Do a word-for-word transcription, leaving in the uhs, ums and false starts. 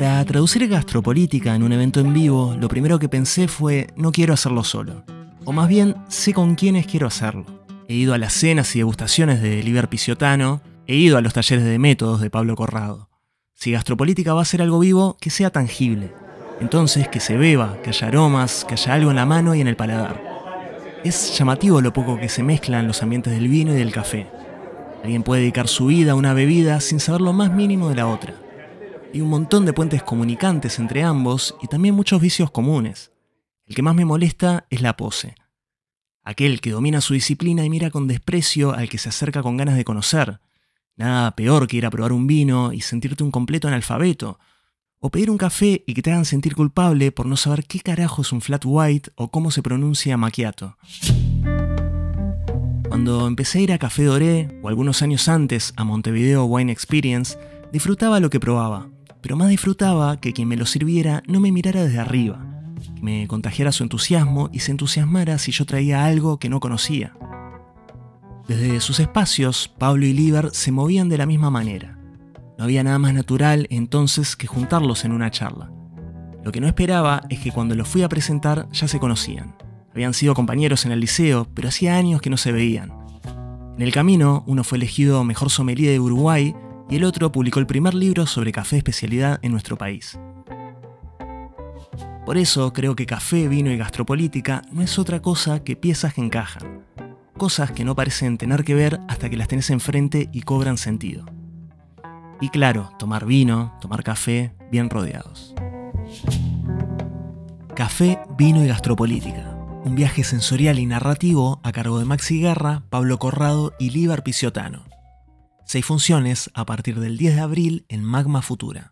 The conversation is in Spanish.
Para traducir gastropolítica en un evento en vivo, lo primero que pensé fue, no quiero hacerlo solo. O más bien, sé con quiénes quiero hacerlo. He ido a las cenas y degustaciones de Líber Picciotano, he ido a los talleres de métodos de Pablo Corrado. Si gastropolítica va a ser algo vivo, que sea tangible. Entonces, que se beba, que haya aromas, que haya algo en la mano y en el paladar. Es llamativo lo poco que se mezclan los ambientes del vino y del café. Alguien puede dedicar su vida a una bebida sin saber lo más mínimo de la otra. Hay un montón de puentes comunicantes entre ambos y también muchos vicios comunes. El que más me molesta es la pose. Aquel que domina su disciplina y mira con desprecio al que se acerca con ganas de conocer. Nada peor que ir a probar un vino y sentirte un completo analfabeto. O pedir un café y que te hagan sentir culpable por no saber qué carajo es un flat white o cómo se pronuncia macchiato. Cuando empecé a ir a Café Doré, o algunos años antes a Montevideo Wine Experience, disfrutaba lo que probaba. Pero más disfrutaba que quien me lo sirviera no me mirara desde arriba, que me contagiara su entusiasmo y se entusiasmara si yo traía algo que no conocía. Desde sus espacios, Pablo y Líber se movían de la misma manera. No había nada más natural entonces que juntarlos en una charla. Lo que no esperaba es que cuando los fui a presentar ya se conocían. Habían sido compañeros en el liceo, pero hacía años que no se veían. En el camino, uno fue elegido mejor sommelier de Uruguay y el otro publicó el primer libro sobre café de especialidad en nuestro país. Por eso creo que café, vino y gastropolítica no es otra cosa que piezas que encajan. Cosas que no parecen tener que ver hasta que las tenés enfrente y cobran sentido. Y claro, tomar vino, tomar café, bien rodeados. Café, vino y gastropolítica. Un viaje sensorial y narrativo a cargo de Maxi Guerra, Pablo Corrado y Líber Picciotano. Seis funciones a partir del diez de abril en Magma Futura.